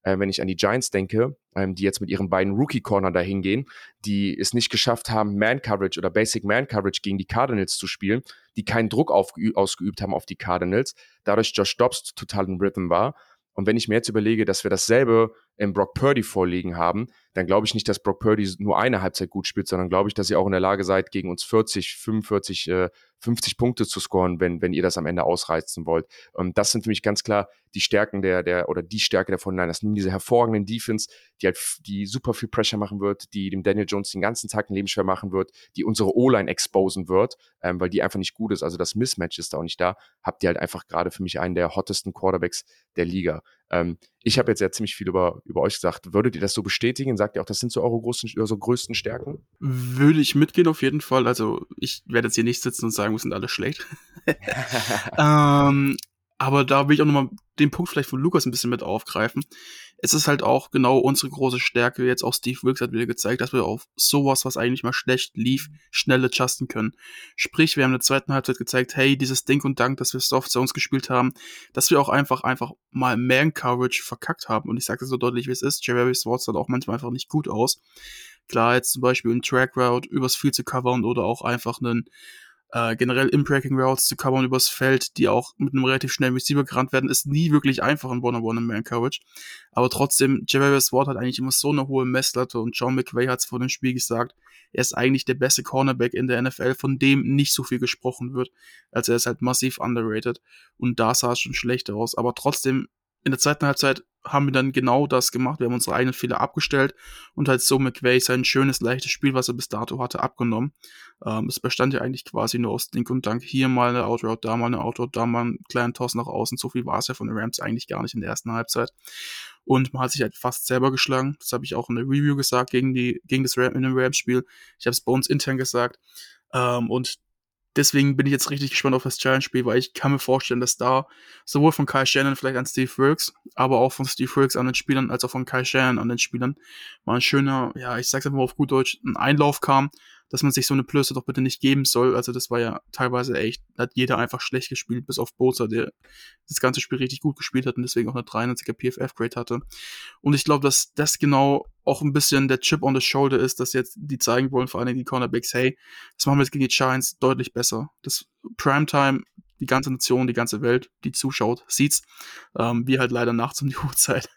äh, wenn ich an die Giants denke, ähm, die jetzt mit ihren beiden Rookie-Corner dahin gehen, die es nicht geschafft haben, Man-Coverage oder Basic-Man-Coverage gegen die Cardinals zu spielen, die keinen Druck aufgeü- ausgeübt haben auf die Cardinals, dadurch Josh Dobbs total im Rhythm war. Und wenn ich mir jetzt überlege, dass wir dasselbe in Brock Purdy vorliegen haben, dann glaube ich nicht, dass Brock Purdy nur eine Halbzeit gut spielt, sondern glaube ich, dass ihr auch in der Lage seid, gegen uns vierzig, fünfundvierzig, äh, fünfzig Punkte zu scoren, wenn, wenn ihr das am Ende ausreizen wollt. Und das sind für mich ganz klar die Stärken der, der oder die Stärke der forty-niners. Nimm diese hervorragenden Defense, die halt, die super viel Pressure machen wird, die dem Daniel Jones den ganzen Tag ein Leben schwer machen wird, die unsere O-Line exposen wird, ähm, weil die einfach nicht gut ist. Also das Mismatch ist da auch nicht da. Habt ihr halt einfach gerade für mich einen der hottesten Quarterbacks der Liga. Ähm, ich habe jetzt ja ziemlich viel über, über euch gesagt. Würdet ihr das so bestätigen? Sagt ihr auch, das sind so eure großen, so größten Stärken? Würde ich mitgehen auf jeden Fall. Also ich werde jetzt hier nicht sitzen und sagen, wir sind alle schlecht. ähm, aber da will ich auch nochmal den Punkt vielleicht von Lukas ein bisschen mit aufgreifen. Es ist halt auch genau unsere große Stärke. Jetzt auch Steve Wilkes hat wieder gezeigt, dass wir auf sowas, was eigentlich mal schlecht lief, schnell adjusten können. Sprich, wir haben in der zweiten Halbzeit gezeigt, hey, dieses Ding und Dank, dass wir Soft Zones gespielt haben, dass wir auch einfach einfach mal Man-Coverage verkackt haben. Und ich sage das so deutlich, wie es ist. Jerry Swartz sah auch manchmal einfach nicht gut aus. Klar, jetzt zum Beispiel einen Track Route übers Field zu covern oder auch einfach einen äh, generell Impacting Routes zu covern übers Feld, die auch mit einem relativ schnellen Receiver gerannt werden, ist nie wirklich einfach in One-on-One im Man-Coverage. Aber trotzdem, Javarius Ward hat eigentlich immer so eine hohe Messlatte und John McVay hat es vor dem Spiel gesagt, er ist eigentlich der beste Cornerback in der N F L, von dem nicht so viel gesprochen wird. Also er ist halt massiv underrated und da sah es schon schlecht aus. Aber trotzdem, in der zweiten Halbzeit haben wir dann genau das gemacht. Wir haben unsere eigenen Fehler abgestellt und halt so McVay sein schönes, leichtes Spiel, was er bis dato hatte, abgenommen. Ähm, es bestand ja eigentlich quasi nur aus Dink und Dank. Hier mal eine Outroute, da mal eine Outroute, da mal einen kleinen Toss nach außen. So viel war es ja von den Rams eigentlich gar nicht in der ersten Halbzeit. Und man hat sich halt fast selber geschlagen. Das habe ich auch in der Review gesagt gegen die gegen das Ram, in dem Rams-Spiel. Ich habe es bei uns intern gesagt. Ähm, und deswegen bin ich jetzt richtig gespannt auf das Giants-Spiel, weil ich kann mir vorstellen, dass da sowohl von Kyle Shanahan vielleicht an Steve Wilkes, aber auch von Steve Wilkes an den Spielern, als auch von Kyle Shanahan an den Spielern mal ein schöner, ja, ich sag's einfach mal auf gut Deutsch, ein Einlauf kam, dass man sich so eine Blöße doch bitte nicht geben soll. Also das war ja teilweise echt, hat jeder einfach schlecht gespielt, bis auf Bosa, der das ganze Spiel richtig gut gespielt hat und deswegen auch eine dreiundneunziger P F F-Grade hatte. Und ich glaube, dass das genau auch ein bisschen der Chip on the Shoulder ist, dass jetzt die zeigen wollen, vor allem die Cornerbacks, hey, das machen wir jetzt gegen die Giants deutlich besser. Das Primetime, die ganze Nation, die ganze Welt, die zuschaut, sieht's. Ähm, wir halt leider nachts um die Uhrzeit.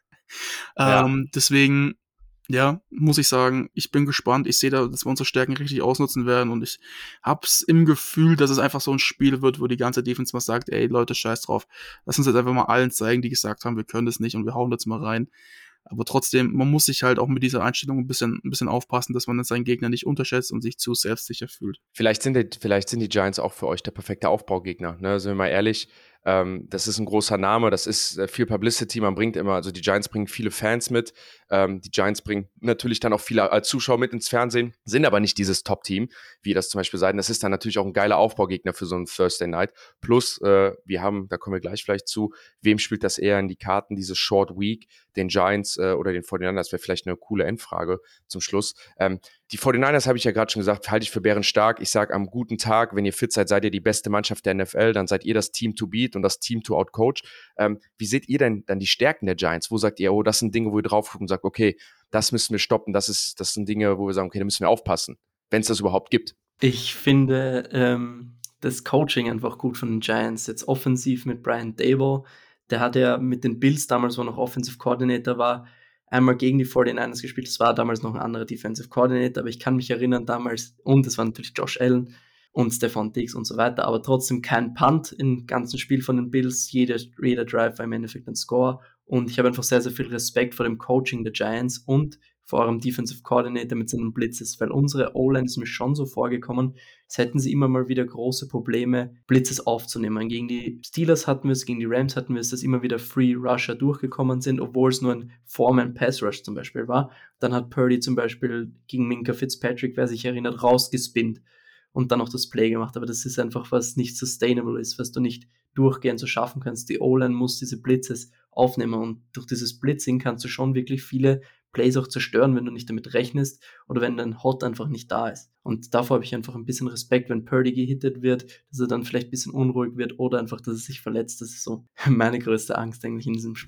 Ja. Ähm, deswegen, ja, muss ich sagen, ich bin gespannt. Ich sehe da, dass wir unsere Stärken richtig ausnutzen werden und ich hab's im Gefühl, dass es einfach so ein Spiel wird, wo die ganze Defense mal sagt, ey Leute, scheiß drauf. Lass uns jetzt einfach mal allen zeigen, die gesagt haben, wir können das nicht und wir hauen jetzt mal rein. Aber trotzdem, man muss sich halt auch mit dieser Einstellung ein bisschen, ein bisschen aufpassen, dass man dann seinen Gegner nicht unterschätzt und sich zu selbstsicher fühlt. Vielleicht sind, die, vielleicht sind die Giants auch für euch der perfekte Aufbaugegner. Ne? Sind wir mal ehrlich, ähm, das ist ein großer Name, das ist äh, viel Publicity, man bringt immer, also die Giants bringen viele Fans mit, ähm, die Giants bringen natürlich dann auch viele als Zuschauer mit ins Fernsehen, sind aber nicht dieses Top-Team, wie das zum Beispiel sein. Das ist dann natürlich auch ein geiler Aufbaugegner für so einen Thursday Night. Plus, äh, wir haben, da kommen wir gleich vielleicht zu, wem spielt das eher in die Karten, diese Short Week, den Giants äh, oder den forty-niners, das wäre vielleicht eine coole Endfrage zum Schluss. Ähm, die forty-niners, habe ich ja gerade schon gesagt, halte ich für bärenstark. Ich sage, am guten Tag, wenn ihr fit seid, seid ihr die beste Mannschaft der N F L, dann seid ihr das Team to beat und das Team to outcoach. Ähm, wie seht ihr denn dann die Stärken der Giants? Wo sagt ihr, oh, das sind Dinge, wo ihr drauf guckt und sagt, okay, das müssen wir stoppen, das, ist, das sind Dinge, wo wir sagen, okay, da müssen wir aufpassen, wenn es das überhaupt gibt. Ich finde ähm, das Coaching einfach gut von den Giants. Jetzt offensiv mit Brian Daboll, der hat ja mit den Bills damals, wo er noch Offensive Coordinator war, einmal gegen die forty-niners gespielt. Das war damals noch ein anderer Defensive Coordinator, aber ich kann mich erinnern damals, und es war natürlich Josh Allen und Stephon Diggs und so weiter, aber trotzdem kein Punt im ganzen Spiel von den Bills. Jeder, jeder Drive war im Endeffekt ein Score und ich habe einfach sehr, sehr viel Respekt vor dem Coaching der Giants und vor eurem Defensive Coordinator mit seinen Blitzes, weil unsere O-Line ist mir schon so vorgekommen, als hätten sie immer mal wieder große Probleme, Blitzes aufzunehmen. Gegen die Steelers hatten wir es, gegen die Rams hatten wir es, dass immer wieder Free Rusher durchgekommen sind, obwohl es nur ein Four-Man Pass Rush zum Beispiel war. Dann hat Purdy zum Beispiel gegen Minka Fitzpatrick, wer sich erinnert, rausgespinnt und dann noch das Play gemacht. Aber das ist einfach, was nicht sustainable ist, was du nicht durchgehend so schaffen kannst. Die O-Line muss diese Blitzes aufnehmen und durch dieses Blitzing kannst du schon wirklich viele Plays auch zerstören, wenn du nicht damit rechnest oder wenn dein Hot einfach nicht da ist. Und davor habe ich einfach ein bisschen Respekt, wenn Purdy gehittet wird, dass er dann vielleicht ein bisschen unruhig wird oder einfach, dass er sich verletzt. Das ist so meine größte Angst eigentlich in diesem Spiel.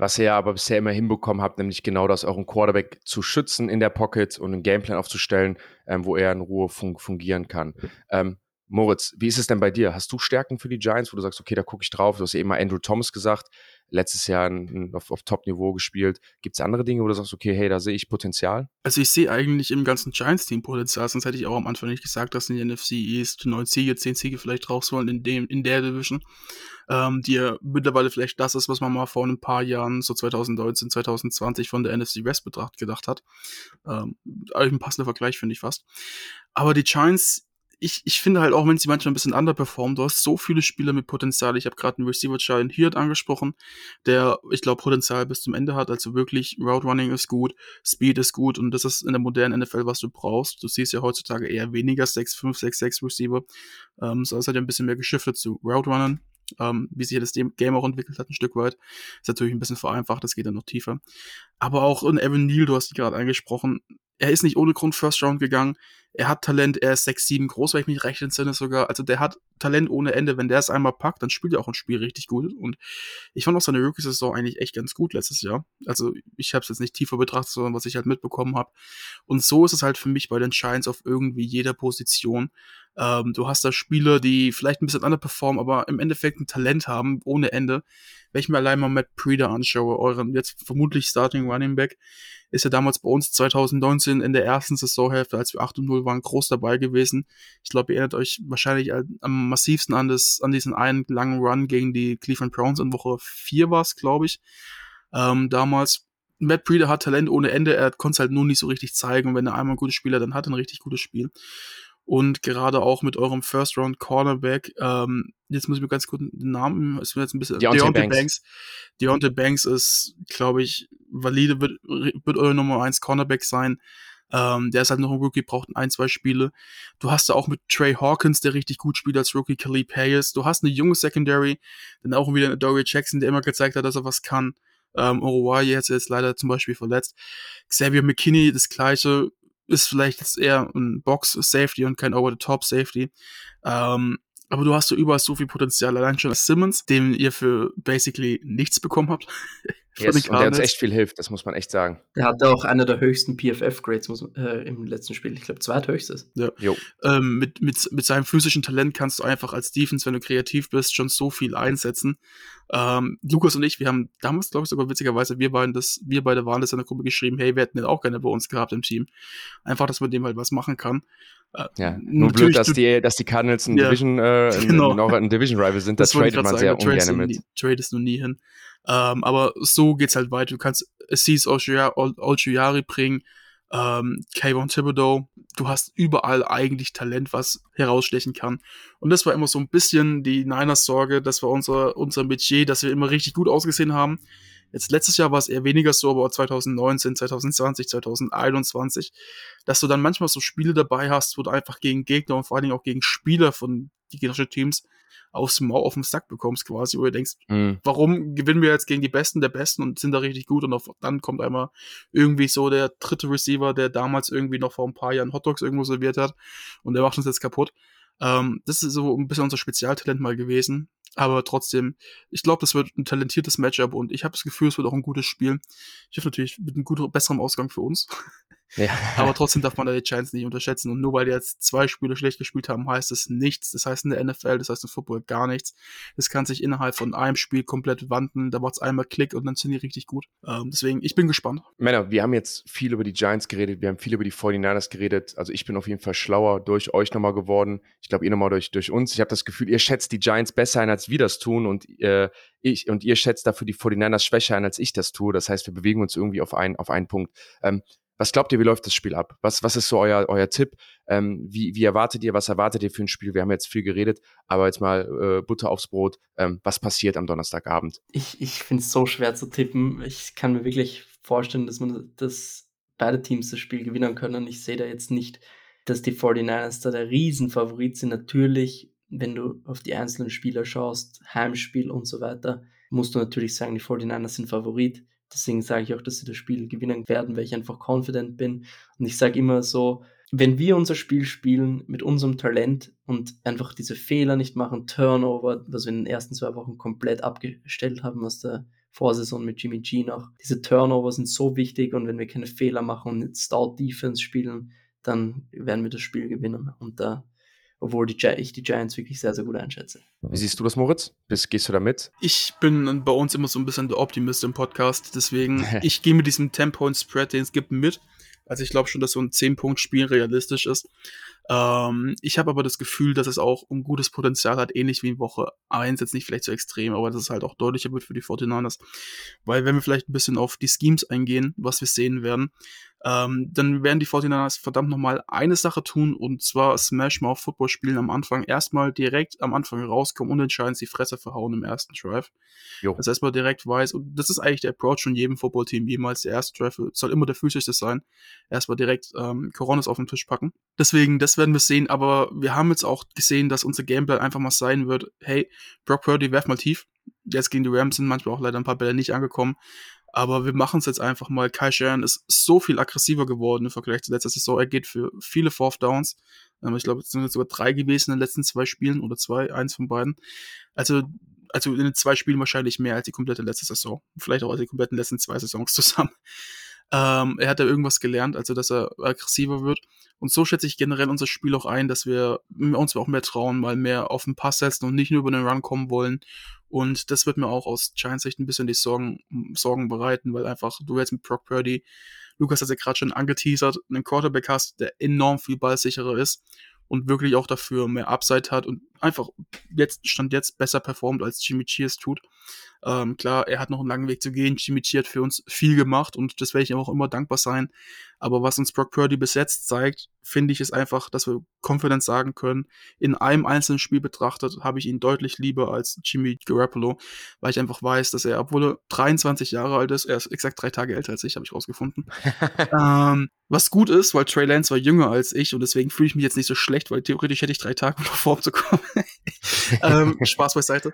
was ihr ja aber bisher immer hinbekommen habt, nämlich genau das, euren Quarterback zu schützen in der Pocket und einen Gameplan aufzustellen, ähm, wo er in Ruhe fun- fungieren kann. Ähm, Moritz, wie ist es denn bei dir? Hast du Stärken für die Giants, wo du sagst, okay, da gucke ich drauf? Du hast ja eben mal Andrew Thomas gesagt, letztes Jahr ein, auf, auf Top-Niveau gespielt. Gibt es andere Dinge, wo du sagst, okay, hey, da sehe ich Potenzial? Also ich sehe eigentlich im ganzen Giants-Team Potenzial, sonst hätte ich auch am Anfang nicht gesagt, dass in die N F C East neun Siege, zehn Siege vielleicht raus wollen in dem, in der Division, ähm, die ja mittlerweile vielleicht das ist, was man mal vor ein paar Jahren, so zwanzig neunzehn, zwanzig zwanzig von der N F C West betrachtet gedacht hat. Ähm, eigentlich ein passender Vergleich, finde ich fast. Aber die Giants, ich, ich finde halt auch, wenn sie manchmal ein bisschen underperformen, du hast so viele Spieler mit Potenzial. Ich habe gerade einen Receiver Jalen Hyatt angesprochen, der, ich glaube, Potenzial bis zum Ende hat. Also wirklich, Route Running ist gut, Speed ist gut und das ist in der modernen N F L, was du brauchst. Du siehst ja heutzutage eher weniger sechs fünf, sechs sechs Receiver. Ähm, so ist halt ein bisschen mehr geschiftet zu Route Runnern. Ähm, wie sich das Game auch entwickelt hat, ein Stück weit. Ist natürlich ein bisschen vereinfacht, das geht dann noch tiefer. Aber auch in Evan Neal, du hast ihn gerade angesprochen, er ist nicht ohne Grund First Round gegangen. Er hat Talent, er ist sechs sieben groß, wenn ich mich recht entsinne sogar. Also der hat Talent ohne Ende. Wenn der es einmal packt, dann spielt er auch ein Spiel richtig gut. Und ich fand auch seine Rookie-Saison eigentlich echt ganz gut letztes Jahr. Also ich habe es jetzt nicht tiefer betrachtet, sondern was ich halt mitbekommen habe. Und so ist es halt für mich bei den Giants auf irgendwie jeder Position. Ähm, du hast da Spieler, die vielleicht ein bisschen underperformen, aber im Endeffekt ein Talent haben, ohne Ende. Wenn ich mir allein mal Matt Breida anschaue, euren jetzt vermutlich Starting Running Back, ist ja damals bei uns zwanzig neunzehn in der ersten Saisonhälfte, als wir acht und null waren, groß dabei gewesen. Ich glaube, ihr erinnert euch wahrscheinlich am massivsten an, das, an diesen einen langen Run gegen die Cleveland Browns in Woche vier war es, glaube ich, ähm, damals. Matt Breida hat Talent ohne Ende, er konnte es halt nur nicht so richtig zeigen und wenn er einmal ein gutes Spiel hat, dann hat er ein richtig gutes Spiel. Und gerade auch mit eurem First-Round-Cornerback, ähm, jetzt muss ich mir ganz kurz den Namen, ist mir jetzt ein bisschen, Deontay Deontay Banks. Banks. Deontay Banks ist, glaube ich, valide, wird, wird euer Nummer eins Cornerback sein. Ähm, der ist halt noch ein Rookie, braucht ein, zwei Spiele. Du hast da auch mit Trey Hawkins, der richtig gut spielt als Rookie, Khalib Hayes. Du hast eine junge Secondary, dann auch wieder eine Dory Jackson, der immer gezeigt hat, dass er was kann. Ähm, Orowaye hat jetzt leider zum Beispiel verletzt. Xavier McKinney, das Gleiche, ist vielleicht jetzt eher ein Box-Safety und kein Over-the-Top-Safety. Ähm, aber du hast so überall so viel Potenzial. Allein schon als Simmons, den ihr für basically nichts bekommen habt. Yes, und der uns echt viel hilft, das muss man echt sagen. Der hatte auch einer der höchsten P F F-Grades äh, im letzten Spiel. Ich glaube, zweithöchstes. Ja. Ähm, mit, mit, mit seinem physischen Talent kannst du einfach als Defense, wenn du kreativ bist, schon so viel einsetzen. Ähm, Lukas und ich, wir haben damals, glaube ich, sogar witzigerweise, wir beiden das, wir beide waren das in der Gruppe geschrieben, hey, wir hätten den auch gerne bei uns gehabt im Team. Einfach, dass man dem halt was machen kann. Äh, ja, nur blöd, dass die, dass die Cardinals ein ja, Division, äh, genau. noch ein Division-Rival sind, da tradet man sehr ungern mit. Nie, tradest du nie hin. Ähm, aber so geht's halt weiter. Du kannst Aziz Ojulari bringen, ähm, Kayvon Thibodeau. Du hast überall eigentlich Talent, was herausstechen kann. Und das war immer so ein bisschen die Niners Sorge. Das war unser, unser Metier, dass wir immer richtig gut ausgesehen haben. Jetzt letztes Jahr war es eher weniger so, aber zwanzig neunzehn, zwanzig zwanzig, zwanzig einundzwanzig, dass du dann manchmal so Spiele dabei hast, wo du einfach gegen Gegner und vor allen Dingen auch gegen Spieler von die gegnerischen Teams aufs Maul auf den Sack bekommst quasi, wo du denkst, mhm. warum gewinnen wir jetzt gegen die Besten der Besten und sind da richtig gut und auf, dann kommt einmal irgendwie so der dritte Receiver, der damals irgendwie noch vor ein paar Jahren Hotdogs irgendwo serviert hat und der macht uns jetzt kaputt. Ähm, das ist so ein bisschen unser Spezialtalent mal gewesen, aber trotzdem, ich glaube, das wird ein talentiertes Matchup und ich habe das Gefühl, es wird auch ein gutes Spiel. Ich hoffe natürlich mit einem guten, besseren Ausgang für uns. Ja. Aber trotzdem darf man da die Giants nicht unterschätzen. Und nur weil die jetzt zwei Spiele schlecht gespielt haben, heißt das nichts. Das heißt in der N F L, das heißt im Football gar nichts. Das kann sich innerhalb von einem Spiel komplett wandeln. Da macht's einmal Klick und dann sind die richtig gut. Ähm, deswegen, ich bin gespannt. Männer, wir haben jetzt viel über die Giants geredet. Wir haben viel über die forty-niners geredet. Also ich bin auf jeden Fall schlauer durch euch nochmal geworden. Ich glaube, ihr nochmal durch, durch uns. Ich habe das Gefühl, ihr schätzt die Giants besser ein, als wir das tun. Und, äh, ich, und ihr schätzt dafür die forty-niners schwächer ein, als ich das tue. Das heißt, wir bewegen uns irgendwie auf, ein, auf einen Punkt. Ähm, Was glaubt ihr, wie läuft das Spiel ab? Was, was ist so euer, euer Tipp? Ähm, wie, wie erwartet ihr, was erwartet ihr für ein Spiel? Wir haben jetzt viel geredet, aber jetzt mal äh, Butter aufs Brot. Ähm, was passiert am Donnerstagabend? Ich, ich finde es so schwer zu tippen. Ich kann mir wirklich vorstellen, dass man dass beide Teams das Spiel gewinnen können. Ich sehe da jetzt nicht, dass die forty-niners da der Riesenfavorit sind. Natürlich, wenn du auf die einzelnen Spieler schaust, Heimspiel und so weiter, musst du natürlich sagen, die forty-niners sind Favorit. Deswegen sage ich auch, dass sie das Spiel gewinnen werden, weil ich einfach confident bin. Und ich sage immer so, wenn wir unser Spiel spielen mit unserem Talent und einfach diese Fehler nicht machen, Turnover, was wir in den ersten zwei Wochen komplett abgestellt haben, was der Vorsaison mit Jimmy G noch. Diese Turnover sind so wichtig und wenn wir keine Fehler machen und mit Stout Defense spielen, dann werden wir das Spiel gewinnen. Und da, obwohl die Gi- ich die Giants wirklich sehr, sehr gut einschätze. Wie siehst du das, Moritz? Bist, gehst du da mit? Ich bin bei uns immer so ein bisschen der Optimist im Podcast, deswegen ich gehe mit diesem ten-Point-Spread, den es gibt, mit. Also ich glaube schon, dass so ein zehn-Punkt-Spiel realistisch ist. Ähm, ich habe aber das Gefühl, dass es auch ein gutes Potenzial hat, ähnlich wie in Woche eins, jetzt nicht vielleicht so extrem, aber dass es halt auch deutlicher wird für die forty-niners. Weil wenn wir vielleicht ein bisschen auf die Schemes eingehen, was wir sehen werden, ähm, dann werden die forty-niners verdammt nochmal eine Sache tun, und zwar Smash Mouth Football spielen am Anfang, erstmal direkt am Anfang rauskommen und den Giants die Fresse verhauen im ersten Drive. Jo. Das heißt, man direkt weiß, und das ist eigentlich der Approach von jedem Footballteam jemals, der erste Drive soll immer der physischste sein, erstmal direkt ähm, Coronas auf den Tisch packen. Deswegen, das werden wir sehen, aber wir haben jetzt auch gesehen, dass unser Gameplay einfach mal sein wird, hey, Brock Purdy, werf mal tief. Jetzt gegen die Rams sind manchmal auch leider ein paar Bälle nicht angekommen, aber wir machen es jetzt einfach mal. Kyle Shanahan ist so viel aggressiver geworden im Vergleich zu letzter Saison. Er geht für viele Fourth Downs. Ähm, ich glaube, es sind jetzt sogar drei gewesen in den letzten zwei Spielen oder zwei, eins von beiden. Also, also in den zwei Spielen wahrscheinlich mehr als die komplette letzte Saison. Vielleicht auch als die kompletten letzten zwei Saisons zusammen. Ähm, er hat da irgendwas gelernt, also dass er aggressiver wird. Und so schätze ich generell unser Spiel auch ein, dass wir uns auch mehr trauen, mal mehr auf den Pass setzen und nicht nur über den Run kommen wollen. Und das wird mir auch aus Giants Sicht ein bisschen die Sorgen, Sorgen bereiten, weil einfach du jetzt mit Brock Purdy, Lukas hat ja gerade schon angeteasert, einen Quarterback hast, der enorm viel ballsicherer ist und wirklich auch dafür mehr Upside hat und einfach jetzt, Stand jetzt, besser performt, als Jimmy G es tut. Ähm, klar, er hat noch einen langen Weg zu gehen. Jimmy G hat für uns viel gemacht und das werde ich ihm auch immer dankbar sein. Aber was uns Brock Purdy bis jetzt zeigt, finde ich, ist einfach, dass wir confident sagen können, in einem einzelnen Spiel betrachtet habe ich ihn deutlich lieber als Jimmy Garoppolo, weil ich einfach weiß, dass er, obwohl er dreiundzwanzig Jahre alt ist, er ist exakt drei Tage älter als ich, habe ich rausgefunden. ähm, was gut ist, weil Trey Lance war jünger als ich und deswegen fühle ich mich jetzt nicht so schlecht, weil theoretisch hätte ich drei Tage, um nach Form zu kommen. ähm, Spaß beiseite.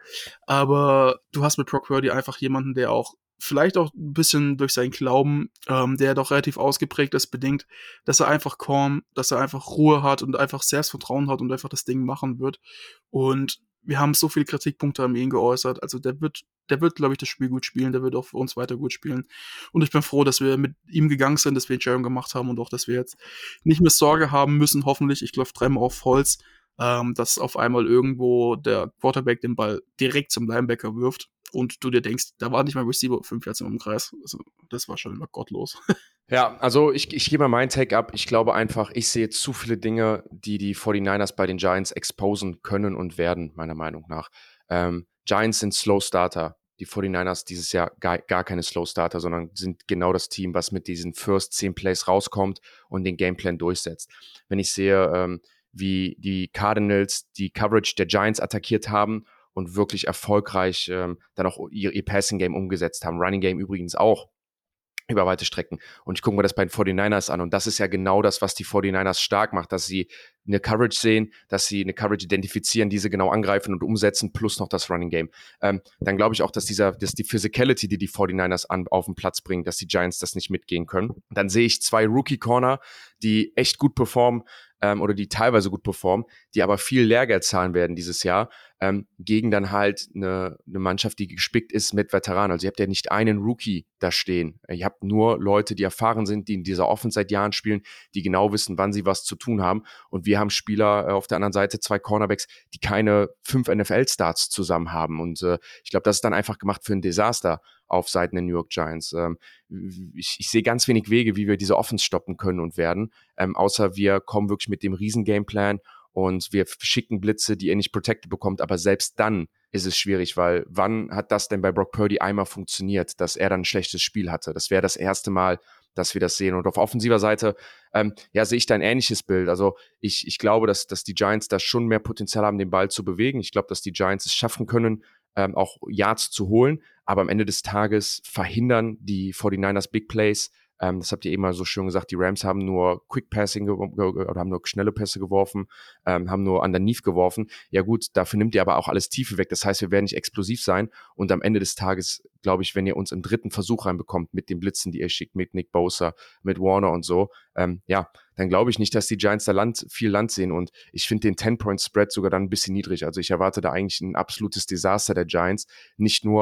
Aber du hast mit Brock Purdy einfach jemanden, der auch vielleicht auch ein bisschen durch seinen Glauben, ähm, der doch relativ ausgeprägt ist, bedingt, dass er einfach calm, dass er einfach Ruhe hat und einfach Selbstvertrauen hat und einfach das Ding machen wird. Und wir haben so viele Kritikpunkte an ihn geäußert. Also der wird, der wird, glaube ich, das Spiel gut spielen. Der wird auch für uns weiter gut spielen. Und ich bin froh, dass wir mit ihm gegangen sind, dass wir Entscheidungen gemacht haben und auch, dass wir jetzt nicht mehr Sorge haben müssen, hoffentlich, ich glaube dreimal auf Holz, ähm, dass auf einmal irgendwo der Quarterback den Ball direkt zum Linebacker wirft und du dir denkst, da war nicht mal Receiver fünf Yards im Umkreis. Also, das war schon immer gottlos. Ja, also ich, ich gebe mal meinen Take ab. Ich glaube einfach, ich sehe zu viele Dinge, die die forty-niners bei den Giants exposen können und werden, meiner Meinung nach. Ähm, Giants sind Slow Starter. Die forty-niners dieses Jahr gar, gar keine Slow Starter, sondern sind genau das Team, was mit diesen First zehn Plays rauskommt und den Gameplan durchsetzt. Wenn ich sehe, ähm, wie die Cardinals die Coverage der Giants attackiert haben und wirklich erfolgreich ähm, dann auch ihr, ihr Passing-Game umgesetzt haben. Running-Game übrigens auch über weite Strecken. Und ich gucke mir das bei den forty-niners an. Und das ist ja genau das, was die forty-niners stark macht, dass sie eine Coverage sehen, dass sie eine Coverage identifizieren, diese genau angreifen und umsetzen, plus noch das Running Game. Ähm, dann glaube ich auch, dass dieser, dass die Physicality, die die forty-niners an, auf den Platz bringen, dass die Giants das nicht mitgehen können. Dann sehe ich zwei Rookie-Corner, die echt gut performen, ähm, oder die teilweise gut performen, die aber viel Lehrgeld zahlen werden dieses Jahr, ähm, gegen dann halt eine, eine Mannschaft, die gespickt ist mit Veteranen. Also ihr habt ja nicht einen Rookie da stehen. Ihr habt nur Leute, die erfahren sind, die in dieser Offense seit Jahren spielen, die genau wissen, wann sie was zu tun haben. Und wir haben Spieler äh, auf der anderen Seite, zwei Cornerbacks, die keine fünf N F L-Starts zusammen haben. Und äh, ich glaube, das ist dann einfach gemacht für ein Desaster auf Seiten der New York Giants. Ähm, ich, ich sehe ganz wenig Wege, wie wir diese Offense stoppen können und werden, ähm, außer wir kommen wirklich mit dem riesen Gameplan und wir schicken Blitze, die ihr nicht protected bekommt, aber selbst dann ist es schwierig, weil wann hat das denn bei Brock Purdy einmal funktioniert, dass er dann ein schlechtes Spiel hatte? Das wäre das erste Mal, dass wir das sehen. Und auf offensiver Seite, ähm, ja, sehe ich da ein ähnliches Bild. Also ich, ich glaube, dass, dass die Giants da schon mehr Potenzial haben, den Ball zu bewegen. Ich glaube, dass die Giants es schaffen können, ähm, auch Yards zu holen, aber am Ende des Tages verhindern die forty-niners Big Plays. Ähm, das habt ihr eben mal so schön gesagt, die Rams haben nur Quick Passing ge- ge- oder haben nur schnelle Pässe geworfen, ähm, haben nur underneath geworfen. Ja gut, dafür nimmt ihr aber auch alles Tiefe weg. Das heißt, wir werden nicht explosiv sein und am Ende des Tages, glaube ich, wenn ihr uns im dritten Versuch reinbekommt mit den Blitzen, die ihr schickt, mit Nick Bosa, mit Warner und so, ähm, ja, dann glaube ich nicht, dass die Giants da Land, viel Land sehen und ich finde den ten-Point-Spread sogar dann ein bisschen niedrig. Also ich erwarte da eigentlich ein absolutes Desaster der Giants, nicht nur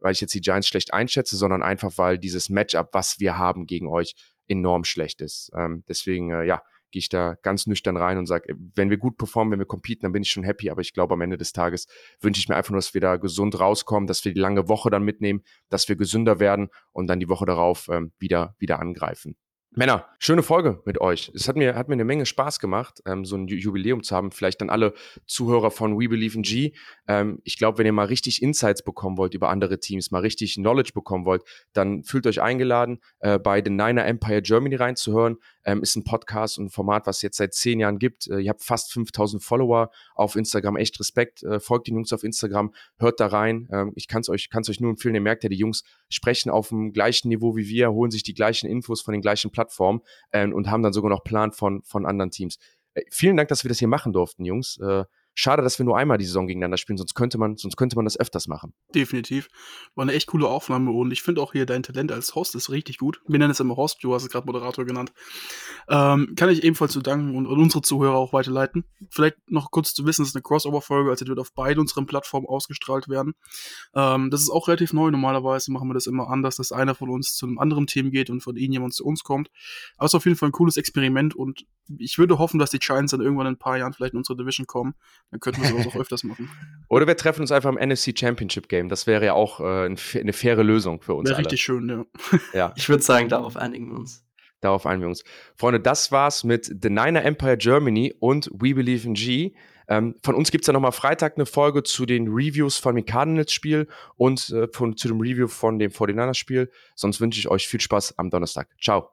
weil ich jetzt die Giants schlecht einschätze, sondern einfach, weil dieses Matchup, was wir haben gegen euch, enorm schlecht ist. Ähm, deswegen, äh, ja, gehe ich da ganz nüchtern rein und sage, wenn wir gut performen, wenn wir competen, dann bin ich schon happy, aber ich glaube, am Ende des Tages wünsche ich mir einfach nur, dass wir da gesund rauskommen, dass wir die lange Woche dann mitnehmen, dass wir gesünder werden und dann die Woche darauf ähm, wieder, wieder angreifen. Männer, schöne Folge mit euch. Es hat mir, hat mir eine Menge Spaß gemacht, ähm, so ein Jubiläum zu haben. Vielleicht dann alle Zuhörer von We Believe in G. Ähm, ich glaube, wenn ihr mal richtig Insights bekommen wollt über andere Teams, mal richtig Knowledge bekommen wollt, dann fühlt euch eingeladen, äh, bei The Niner Empire Germany reinzuhören. Ähm, ist ein Podcast und ein Format, was es jetzt seit zehn Jahren gibt. Äh, ihr habt fast fünftausend Follower auf Instagram. Echt Respekt. Äh, folgt den Jungs auf Instagram. Hört da rein. Ähm, ich kann es euch, kann's euch nur empfehlen. Ihr merkt ja, die Jungs sprechen auf dem gleichen Niveau wie wir, holen sich die gleichen Infos von den gleichen Plattformen äh, und haben dann sogar noch Plan von, von anderen Teams. Äh, vielen Dank, dass wir das hier machen durften, Jungs. Äh, Schade, dass wir nur einmal die Saison gegeneinander spielen, sonst könnte man, sonst könnte man das öfters machen. Definitiv. War eine echt coole Aufnahme und ich finde auch hier dein Talent als Host ist richtig gut. Wir nennen es immer Host, du hast es gerade Moderator genannt. Ähm, kann ich ebenfalls zu danken und, und unsere Zuhörer auch weiterleiten. Vielleicht noch kurz zu wissen, es ist eine Crossover-Folge, also die wird auf beide unseren Plattformen ausgestrahlt werden. Ähm, das ist auch relativ neu. Normalerweise machen wir das immer anders, dass einer von uns zu einem anderen Team geht und von ihnen jemand zu uns kommt. Aber es ist auf jeden Fall ein cooles Experiment und ich würde hoffen, dass die Giants dann irgendwann in ein paar Jahren vielleicht in unsere Division kommen. Dann könnten wir sowas auch öfters machen. Oder wir treffen uns einfach im N F C Championship Game. Das wäre ja auch äh, eine faire Lösung für uns Wäre alle. richtig schön, ja. Ja. Ich würde sagen, darauf einigen wir uns. Darauf einigen wir uns. Freunde, das war's mit The Niner Empire Germany und We Believe in G. Ähm, von uns gibt's ja nochmal Freitag eine Folge zu den Reviews von dem Cardinals-Spiel und äh, von, zu dem Review von dem forty-niners-Spiel. Sonst wünsche ich euch viel Spaß am Donnerstag. Ciao.